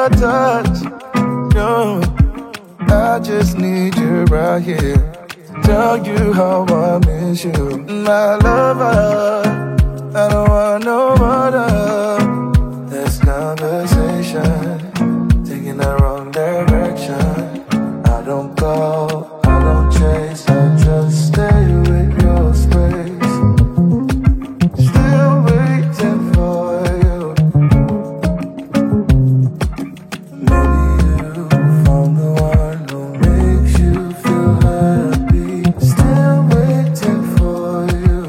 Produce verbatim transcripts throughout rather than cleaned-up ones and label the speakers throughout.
Speaker 1: your touch. No, I just need you right here to tell you how I miss you. My lover, I don't want no other. This conversation taking the wrong direction. I don't go, I don't chase, I just stay with your space. Still waiting for you. Maybe you found the one who makes you feel happy. Still waiting for you.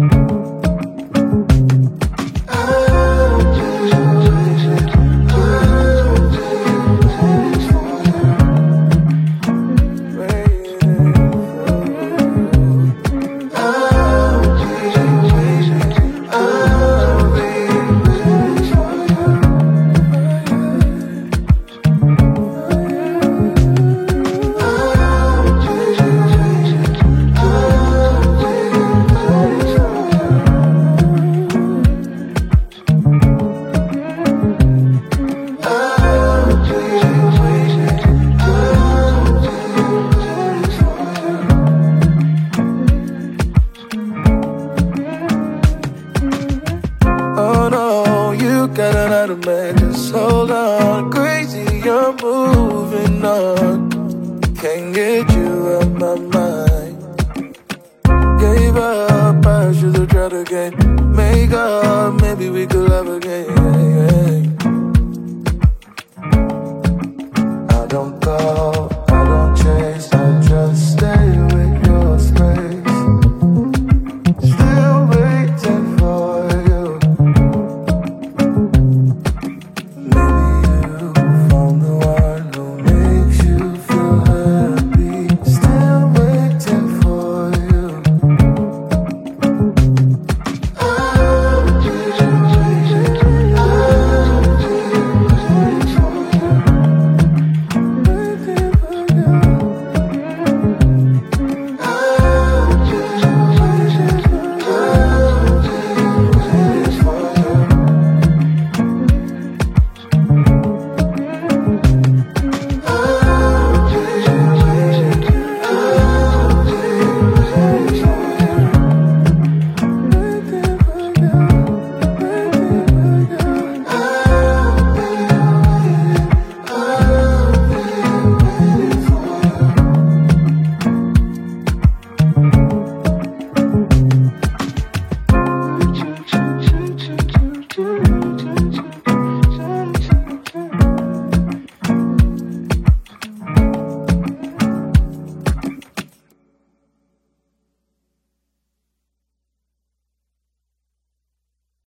Speaker 1: I'll be waiting, I'll be waiting for you. Waiting for you. I'll be waiting, I'll be waiting for you. Oh no, you got another man, just hold on. Crazy, you're moving on. Can't get you out my mind. Gave up, I should've tried again. Make up, maybe we could love again.